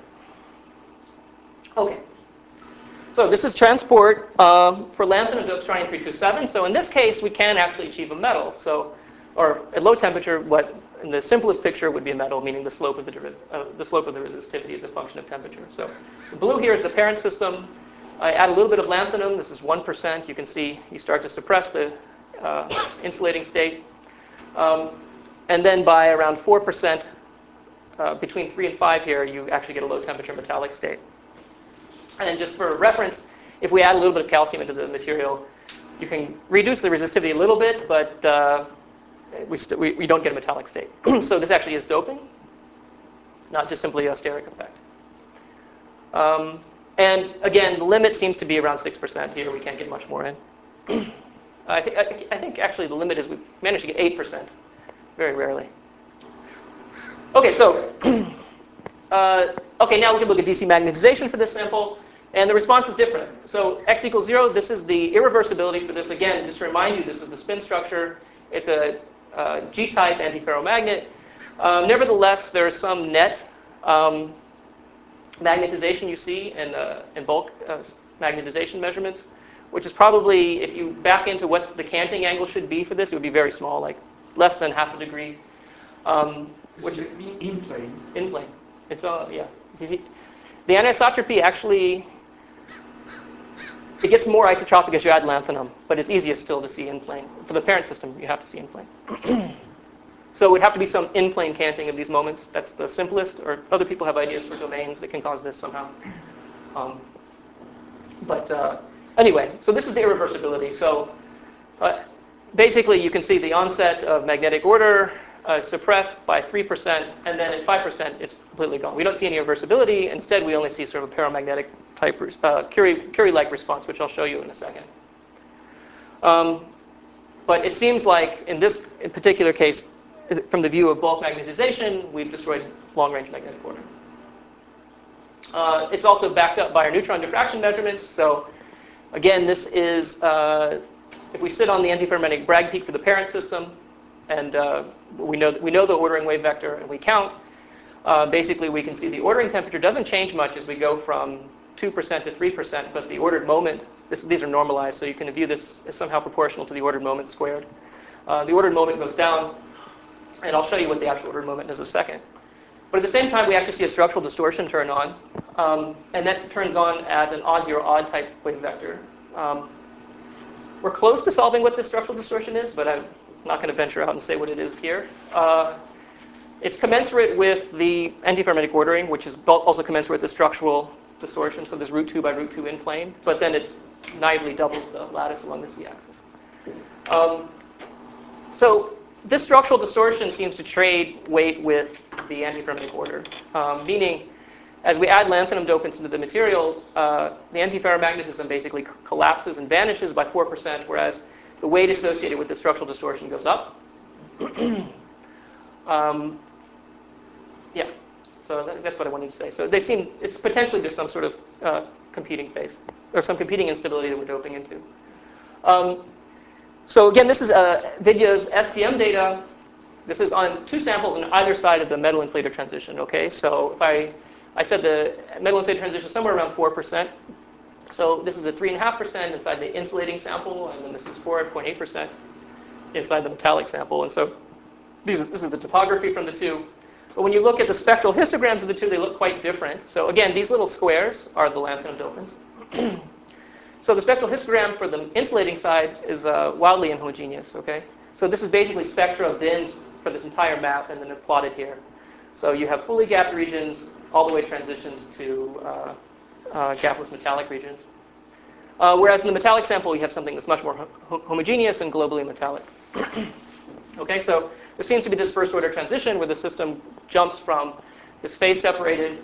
Okay. So this is transport for lanthanum dope strontium-327. So in this case, we can actually achieve a metal. So, or at low temperature, what in the simplest picture would be a metal, meaning the slope of the resistivity is a function of temperature. So the blue here is the parent system. I add a little bit of lanthanum. This is 1%. You can see you start to suppress the insulating state. And then by around 4%, between 3 and 5 here, you actually get a low temperature metallic state. And just for reference, if we add a little bit of calcium into the material, you can reduce the resistivity a little bit, but we don't get a metallic state. So this actually is doping, not just simply a steric effect. And again, the limit seems to be around 6% here. We can't get much more in. I think actually the limit is we managed to get 8%, very rarely. Okay, so okay, now we can look at DC magnetization for this sample. And the response is different. So x equals 0, this is the irreversibility for this. Again, just to remind you, this is the spin structure. It's a G-type antiferromagnet. Nevertheless, there is some net magnetization you see in bulk magnetization measurements, which is probably, if you back into what the canting angle should be for this, it would be very small, like less than half a degree. Which is in plane. In plane. It's yeah. It's easy. The anisotropy actually, it gets more isotropic as you add lanthanum, but it's easiest still to see in plane. For the parent system, you have to see in plane. So it would have to be some in-plane canting of these moments. That's the simplest, or other people have ideas for domains that can cause this somehow. Anyway, so this is the irreversibility. So basically, you can see the onset of magnetic order suppressed by 3%, and then at 5%, it's completely gone. We don't see any reversibility. Instead, we only see sort of a paramagnetic type Curie-like response, which I'll show you in a second. But it seems like in this particular case, from the view of bulk magnetization, we've destroyed long-range magnetic order. It's also backed up by our neutron diffraction measurements. So again, this is, if we sit on the antiferromagnetic Bragg peak for the parent system, and we know the ordering wave vector, and we count, basically we can see the ordering temperature doesn't change much as we go from 2% to 3%, but the ordered moment, these are normalized, so you can view this as somehow proportional to the ordered moment squared. The ordered moment goes down And I'll show you what the actual ordered moment is in a second. But at the same time, we actually see a structural distortion turn on. And that turns on at an odd-zero odd type wave vector. We're close to solving what this structural distortion is, but I'm not going to venture out and say what it is here. It's commensurate with the antiferrometric ordering, which is also commensurate with the structural distortion. So there's root 2 by root 2 in plane, but then it naively doubles the lattice along the z-axis. So this structural distortion seems to trade weight with the antiferrometric order, meaning as we add lanthanum dopants into the material, the antiferromagnetism basically collapses and vanishes by 4%, whereas the weight associated with the structural distortion goes up. Yeah, so that's what I wanted to say. So they seem, it's potentially there's some sort of competing phase, or some competing instability that we're doping into. So again, this is Vidya's STM data. This is on 2 samples on either side of the metal insulator transition, okay? So if I said the metal insulator transition is somewhere around 4%. So this is a 3.5% inside the insulating sample, and then this is 4.8% inside the metallic sample. And so this is the topography from the 2. But when you look at the spectral histograms of the 2, they look quite different. So again, these little squares are the lanthanum dopants. So the spectral histogram for the insulating side is wildly inhomogeneous, okay? So this is basically spectra binned for this entire map and then plotted here. So you have fully gapped regions all the way transitioned to gapless metallic regions. Whereas in the metallic sample, you have something that's much more homogeneous and globally metallic. Okay, so there seems to be this first order transition where the system jumps from this phase-separated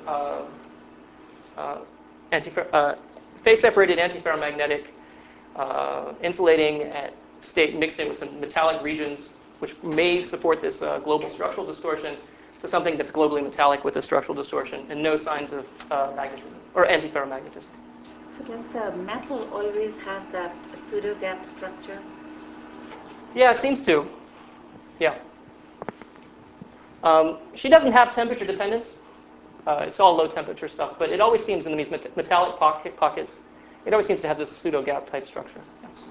antiferromagnetic insulating state mixed in with some metallic regions, which may support this global structural distortion, to something that's globally metallic with a structural distortion and no signs of magnetism or antiferromagnetism. So does the metal always have that pseudo-gap structure? Yeah, it seems to. Yeah. She doesn't have temperature dependence. It's all low temperature stuff, but it always seems in these metallic pockets, it always seems to have this pseudo-gap type structure. Yes.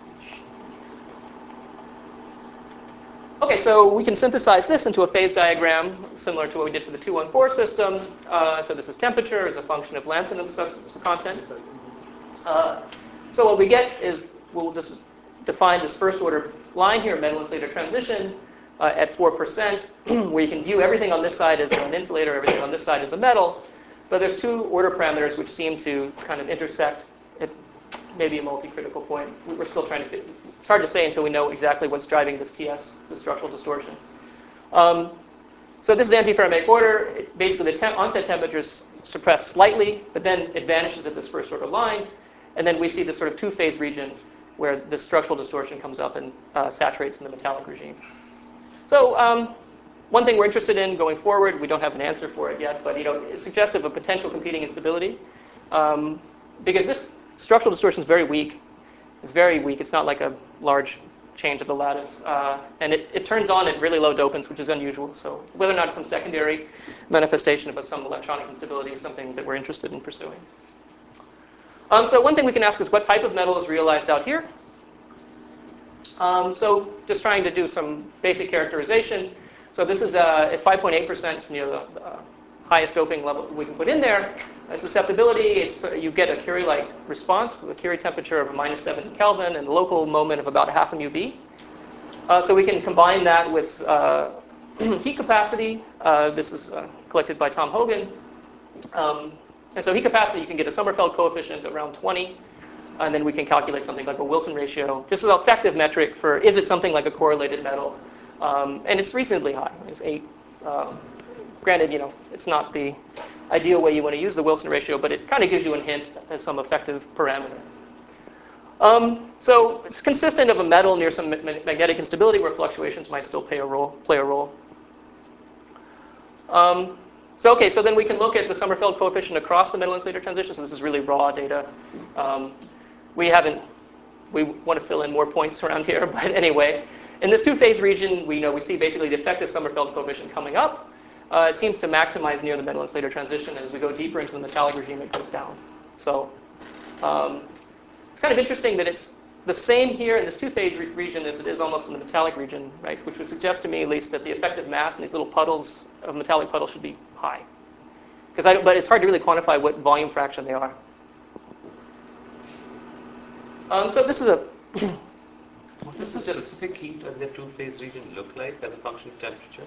Okay, so we can synthesize this into a phase diagram similar to what we did for the 214 system. So this is temperature as a function of lanthanum content. So what we get is we'll just define this first order line here, metal insulator transition, at 4%, where you can view everything on this side as an insulator, everything on this side as a metal. But there's 2 order parameters which seem to kind of intersect at maybe a multi-critical point. We're still trying to fit. It's hard to say until we know exactly what's driving this TS, the structural distortion. So this is antiferromagnetic order. Basically, the onset temperature is suppressed slightly, but then it vanishes at this first order line. And then we see this sort of 2-phase region where the structural distortion comes up and saturates in the metallic regime. So one thing we're interested in going forward, we don't have an answer for it yet, but it's suggestive of potential competing instability. Because this structural distortion is very weak. It's very weak. It's not like a large change of the lattice. And it turns on at really low dopants, which is unusual. So whether or not it's some secondary manifestation of some electronic instability is something that we're interested in pursuing. So one thing we can ask is what type of metal is realized out here? So just trying to do some basic characterization. So this is at 5.8%, it's near the highest doping level we can put in there. Susceptibility, you get a Curie-like response with a Curie temperature of -70 Kelvin and a local moment of about 0.5 MeV. So we can combine that with heat capacity. This is collected by Tom Hogan. And so heat capacity, you can get a Sommerfeld coefficient around 20. And then we can calculate something like a Wilson ratio. This is an effective metric for, is it something like a correlated metal? And it's reasonably high. It's 8. Granted, it's not the ideal way you want to use the Wilson ratio, but it kind of gives you a hint as some effective parameter. So it's consistent of a metal near some magnetic instability where fluctuations might still play a role. So then we can look at the Sommerfeld coefficient across the metal insulator transition. So this is really raw data. We want to fill in more points around here, but anyway, in this 2-phase region, we see basically the effective Sommerfeld coefficient coming up. It seems to maximize near the metal insulator transition, and as we go deeper into the metallic regime, it goes down. So it's kind of interesting that it's the same here in this two-phase region as it is almost in the metallic region, right? Which would suggest to me, at least, that the effective mass in these little puddles of metallic puddles should be high. But it's hard to really quantify what volume fraction they are. So this is a. What does the specific heat in the two-phase region look like as a function of temperature?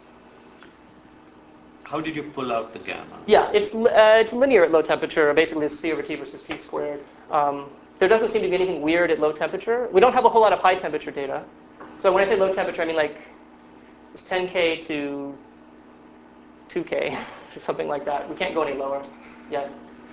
How did you pull out the gamma? Yeah, it's linear at low temperature. Basically, it's C over T versus T squared. There doesn't seem to be anything weird at low temperature. We don't have a whole lot of high temperature data. So when I say low temperature, I mean like it's 10K to 2K, something like that. We can't go any lower yet.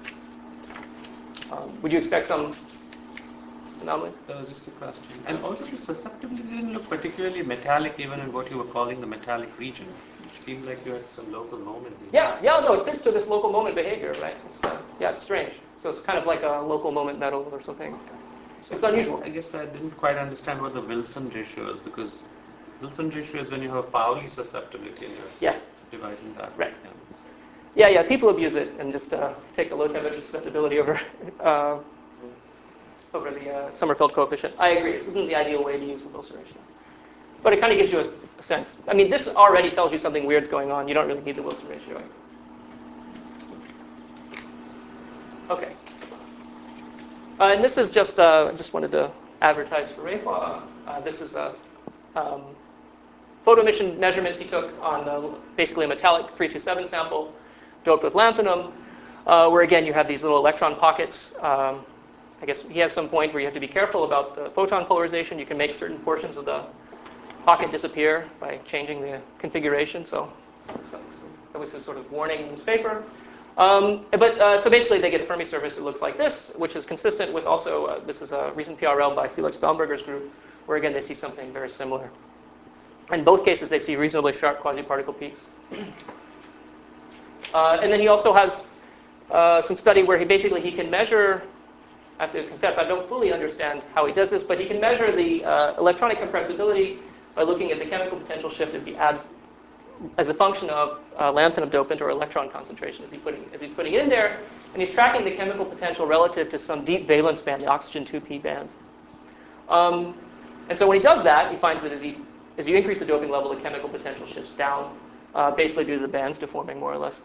Would you expect some anomalies? Just a question. And also the susceptibility didn't look particularly metallic even in what you were calling the metallic region. It seemed like you had some local moment. Yeah, no, it fits to this local moment behavior, right? It's strange. So it's kind of like a local moment metal or something. It's unusual. I guess I didn't quite understand what the Wilson ratio is, because Wilson ratio is when you have a Pauli susceptibility and you're dividing that. Right. Yeah, people abuse it and just take the low temperature susceptibility over the Sommerfeld coefficient. I agree, this isn't the ideal way to use the Wilson ratio. But it kind of gives you a sense. I mean, this already tells you something weird's going on. You don't really need the Wilson ratio. Okay. And this is just wanted to advertise for Rayhua. This is photo emission measurements he took on basically a metallic 327 sample doped with lanthanum, where again you have these little electron pockets. I guess he has some point where you have to be careful about the photon polarization. You can make certain portions of the pocket disappear by changing the configuration. So that was his sort of warning in this paper. So basically they get a Fermi surface that looks like this, which is consistent with also, this is a recent PRL by Felix Baumberger's group, where again they see something very similar. In both cases they see reasonably sharp quasi-particle peaks. And then he also has some study where he can measure, I have to confess, I don't fully understand how he does this, but he can measure the electronic compressibility by looking at the chemical potential shift as he adds, as a function of lanthanum dopant or electron concentration as he's putting it in there, and he's tracking the chemical potential relative to some deep valence band, the oxygen 2p bands. And so when he does that, he finds that as you increase the doping level, the chemical potential shifts down, basically due to the bands deforming more or less.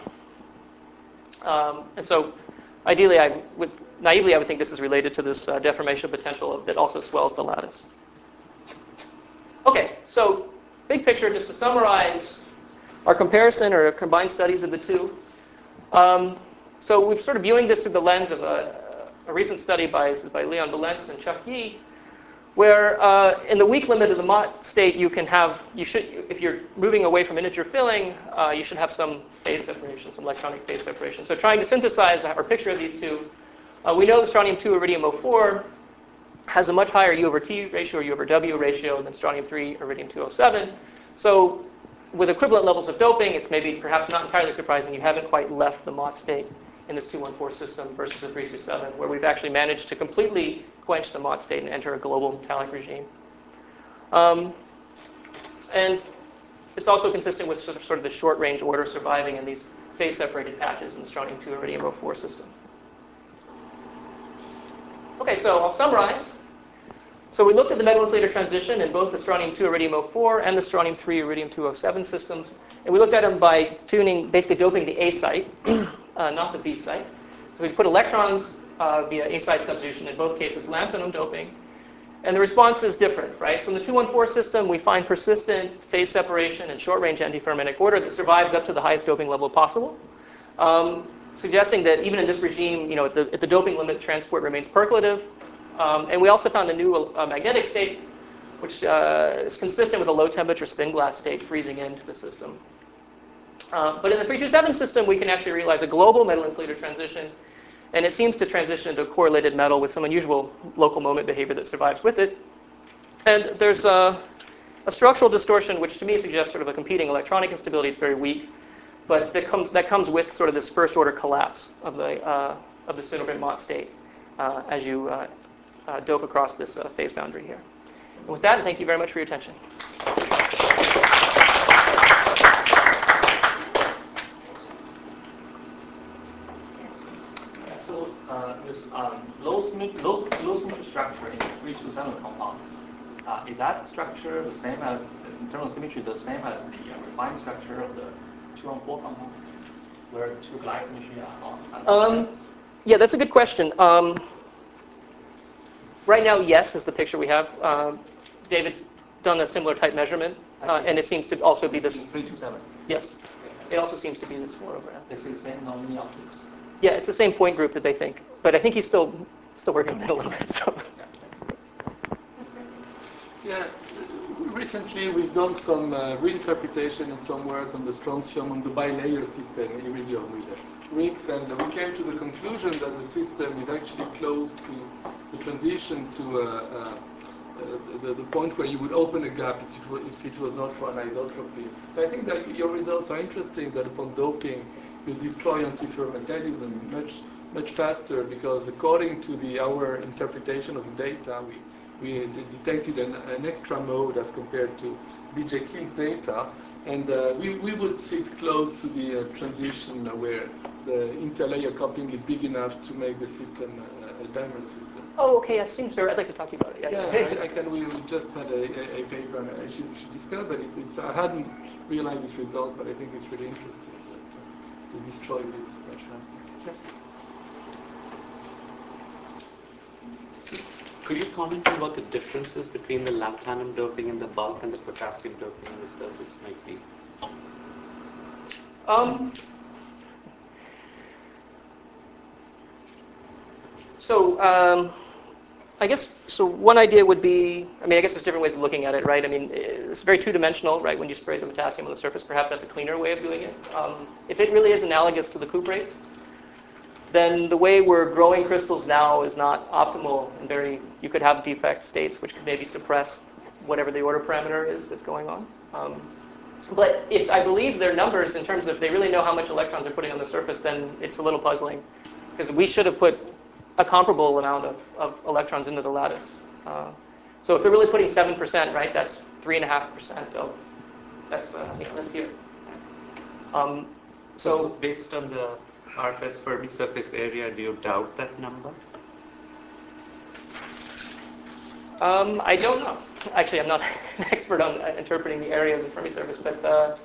And so ideally, naively, I would think this is related to this deformation potential that also swells the lattice. Okay, so big picture, just to summarize our comparison or combined studies of the two. So we're sort of viewing this through the lens of a recent study by Leon Valence and Chuck Yee, where in the weak limit of the Mott state, if you're moving away from integer filling, you should have some phase separation, some electronic phase separation. So trying to synthesize our picture of these two, we know the strontium-2 iridium-04 has a much higher U over T ratio or U over W ratio than strontium-3 iridium-207. So with equivalent levels of doping, it's maybe perhaps not entirely surprising you haven't quite left the Mott state in this 214 system versus a 327, where we've actually managed to completely quench the Mott state and enter a global metallic regime. And it's also consistent with sort of the short-range order surviving in these phase-separated patches in the strontium-2 iridium-04 system. Okay, so I'll summarize. So we looked at the metal-insulator transition in both the strontium-2 iridium-04 and the strontium-3 iridium-207 systems. And we looked at them by basically doping the A site, not the B site. So we put electrons via A site substitution, in both cases lanthanum doping. And the response is different, right? So in the 214 system, we find persistent phase separation and short-range antiferrometric order that survives up to the highest doping level possible. Suggesting that even in this regime, at the doping limit, transport remains percolative. And we also found a new magnetic state, which is consistent with a low-temperature spin glass state freezing into the system. But in the 327 system, we can actually realize a global metal-insulator transition, and it seems to transition into a correlated metal with some unusual local moment behavior that survives with it. And there's a structural distortion, which to me suggests sort of a competing electronic instability. It's very weak. But that comes with sort of this first-order collapse of the spin-orbit Mott state as you dope across this phase boundary here. And with that, thank you very much for your attention. Yes. So this low symmetry structure in 327 compound, is that structure the same as, in terms of symmetry, the same as the refined structure of the 214 compound, where the two glide symmetry are? Yeah, that's a good question. Right now, yes, is the picture we have. David's done a similar type measurement, and it seems to also be this. 327. Yes, it also seems to be this fluorogram. They say the same nonlinear optics. Yeah, it's the same point group that they think, but I think he's still working on it a little bit. So. Yeah, recently we've done some reinterpretation and some work on the strontium on the bilayer system, iridium with the rings, and we came to the conclusion that the system is actually close to the transition to the point where you would open a gap if it was not for an isotropy. So I think that your results are interesting, that upon doping you destroy antiferrometallism much faster, because according to our interpretation of the data, we detected an extra mode as compared to BJ King's data, and we would sit close to the transition where the interlayer coupling is big enough to make the system a dimer system. Oh, okay, I've seen Spare. I'd like to talk to you about it. Yeah, we just had a paper, and I should discuss, but I hadn't realized this result, but I think it's really interesting that to destroy this much faster. Yeah. So, could you comment on what the differences between the lanthanum doping in the bulk and the potassium doping on the surface might be? I guess, so one idea would be, I guess there's different ways of looking at it, right? It's very two-dimensional, right? When you spray the potassium on the surface, perhaps that's a cleaner way of doing it. If it really is analogous to the cuprates, then the way we're growing crystals now is not optimal, and you could have defect states which could maybe suppress whatever the order parameter is that's going on. But if I believe their numbers in terms of if they really know how much electrons they're putting on the surface, then it's a little puzzling, because we should have put a comparable amount of electrons into the lattice. So if they're really putting 7%, right, that's 3.5% of, that's here. So based on the RFS Fermi surface area, do you doubt that number? I don't know. Actually, I'm not an expert on interpreting the area of the Fermi surface, but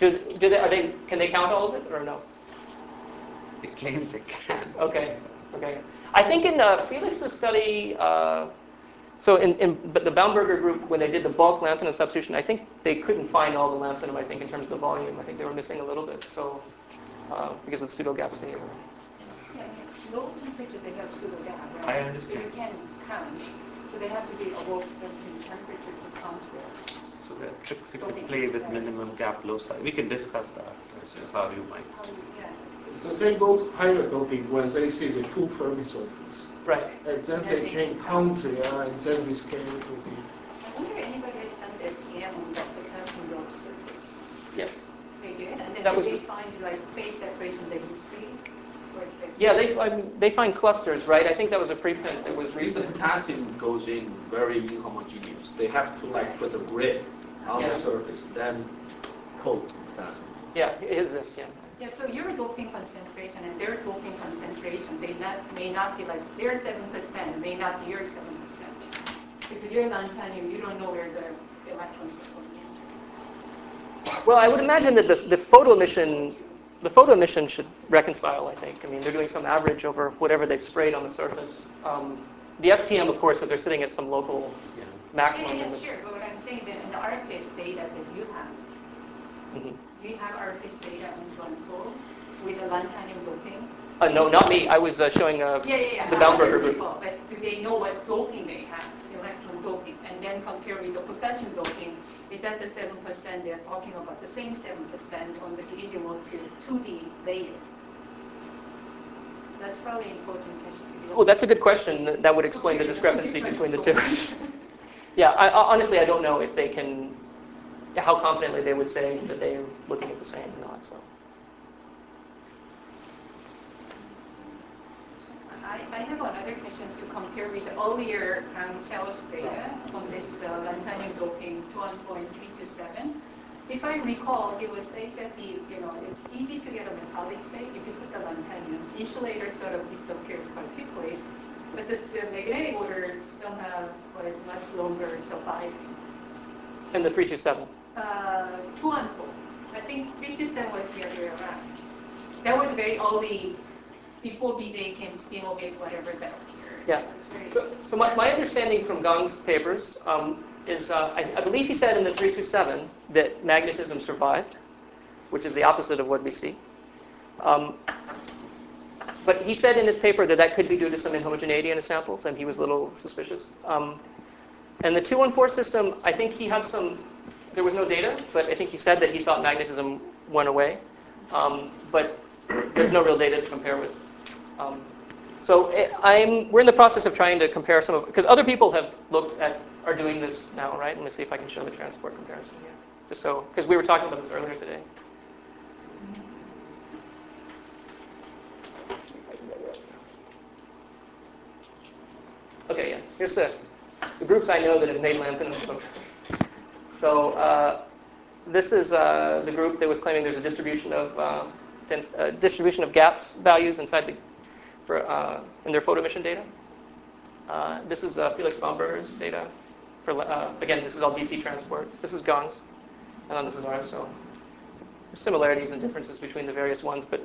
can they count all of it, or no? They claim they can. Okay. I think in Felix's study, so in the Baumberger group, when they did the bulk lanthanum substitution, I think they couldn't find all the lanthanum, I think, in terms of the volume. I think they were missing a little bit, so because of the pseudo-gap state. Yeah, low temperature, they have pseudo-gap, right? I understand. So you can't count. So they have to be above certain temperature to count there. So there are tricks you could play with minimum gap loci. We can discuss that as to how you might. So they go to higher doping when they see the full Fermi surface. Right. And then they can count there, and then we scale to the... I wonder if anybody has done the STM on that potassium doped surface. Yes. They did? And then That was they find phase separation that you see? Yeah, they find clusters, right? I think that was a preprint that was If the recent. potassium goes in very inhomogeneous, they have to put a grid on the surface, then coat potassium. Yeah, it is this, yeah. Yeah, so your doping concentration and their doping concentration may not be their 7% may not be your 7%. If you're lanthanum, you don't know where the electrons are going in. Well, I would imagine that the photo emission should reconcile, I think. They're doing some average over whatever they've sprayed on the surface. The STM, of course, if they're sitting at some local maximum. Yeah, sure. But what I'm saying is that in the RFS data that you have, do you have RFS data on control with the lanthanum doping? No, not me. I was showing the Baumberger group. But do they know what doping they have, electron doping, and then compare with the potassium doping? Is that the 7% they're talking about, the same 7% on the iridium to the layer? That's probably an important question. Oh, that's a good question. That would explain the discrepancy between the two. Yeah, honestly, I don't know if they can, how confidently they would say that they're looking at the same or not. So. I have another question to compare with the earlier Xiao's data on this lanthanum doping 1.327. If I recall, he was saying that it's easy to get a metallic state if you put the lanthanum. Insulator sort of disappears quite quickly, but the magnetic orders don't have what is much longer surviving. And the 327. 2 and 4. I think 327 was the other way around. That was very early, before BJ came spin-orbit, whatever that appeared. Yeah. So my understanding from Gang's papers is, I believe he said in the 327 that magnetism survived, which is the opposite of what we see. But he said in his paper that that could be due to some inhomogeneity in his samples, and he was a little suspicious. And the 214 system, I think he had there was no data, but I think he said that he thought magnetism went away. But there's no real data to compare with. So we're in the process of trying to compare some of, because other people are doing this now, right? Let me see if I can show the transport comparison here. Just so, because we were talking about this earlier today. Let's see if I can get it up. Okay, yeah. Here's the groups I know that have made lanthanum. So this is the group that was claiming there's a distribution of gaps values inside in their photo emission data. This is Felix Baumberger's data. Again, this is all DC transport. This is Gang's, and then this is ours. So there's similarities and differences between the various ones. But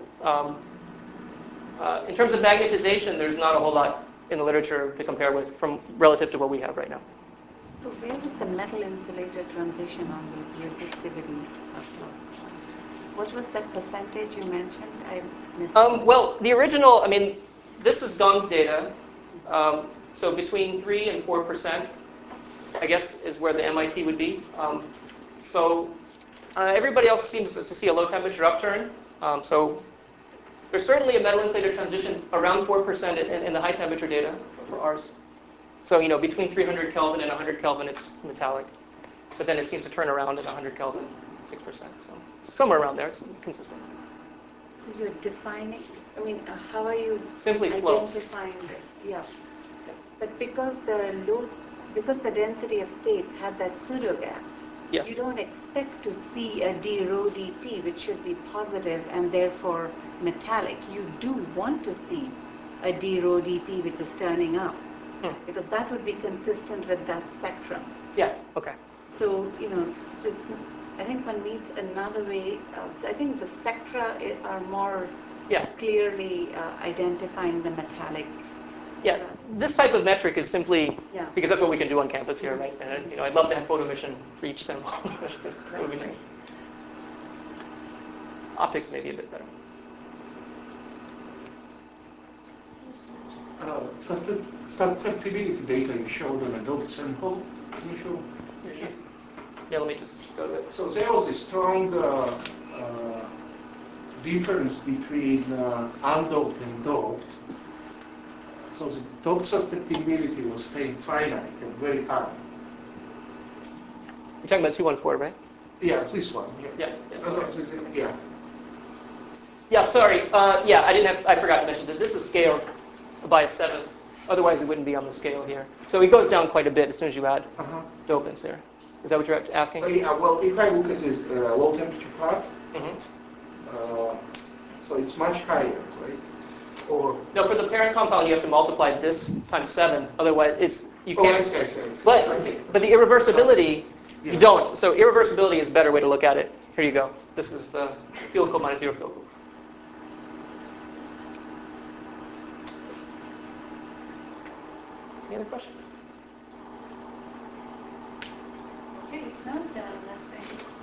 in terms of magnetization, there's not a whole lot in the literature to compare with relative to what we have right now. So where is the metal insulator transition on these resistivity plots? What was that percentage you mentioned? I missed it. Well, the original, this is Gang's data. So between 3 and 4%, I guess, is where the MIT would be. So everybody else seems to see a low temperature upturn. So there's certainly a metal insulator transition around 4% in the high temperature data for ours. So between 300 Kelvin and 100 Kelvin, it's metallic. But then it seems to turn around at 100 Kelvin, 6%. So somewhere around there, it's consistent. So you're defining, how are you Simply slopes. identifying it? Yeah. But because the density of states had that pseudo gap, Yes. you don't expect to see a d rho dt, which should be positive and therefore metallic. You do want to see a d rho dt, which is turning up, because that would be consistent with that spectrum. Yeah, okay. So, so I think one needs another way. So I think the spectra are more clearly identifying the metallic. Yeah, this type of metric is simply Yeah. because that's what we can do on campus here, right? And I'd love to have photo emission for each sample. That would be nice. Optics may be a bit better. Susceptibility data you showed on a doped sample. Can you show? Yeah, let me just go to it. So there was a strong difference between undoped and doped. So the doped susceptibility was staying finite and very high. You're talking about 214, right? Yeah, this one. Yeah. Yeah. Yeah, sorry. I forgot to mention that this is scaled by a seventh. Otherwise, it wouldn't be on the scale here. So it goes down quite a bit as soon as you add dopants there. Is that what you're asking? Yeah, well, if I look at the low temperature part, so it's much higher, right? Or no, for the parent compound, you have to multiply this times 7. Otherwise, you can't. I see. But the irreversibility, you don't. So irreversibility is a better way to look at it. Here you go. This is the field goal minus 0 field goal. Any other questions? Okay, if not, then let's thank you.